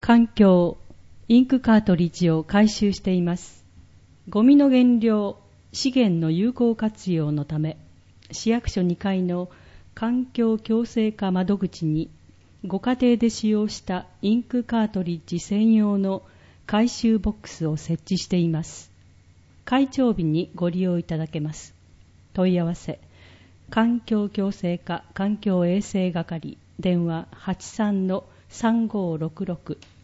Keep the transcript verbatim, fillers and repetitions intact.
環境インクカートリッジを回収しています。ゴミの減量、資源の有効活用のため、市役所にかいの環境共生化窓口にご家庭で使用したインクカートリッジ専用の回収ボックスを設置しています。開帳日にご利用いただけます。問い合わせ、環境共生化環境衛生係、電話 はちさんのさんごーろくろく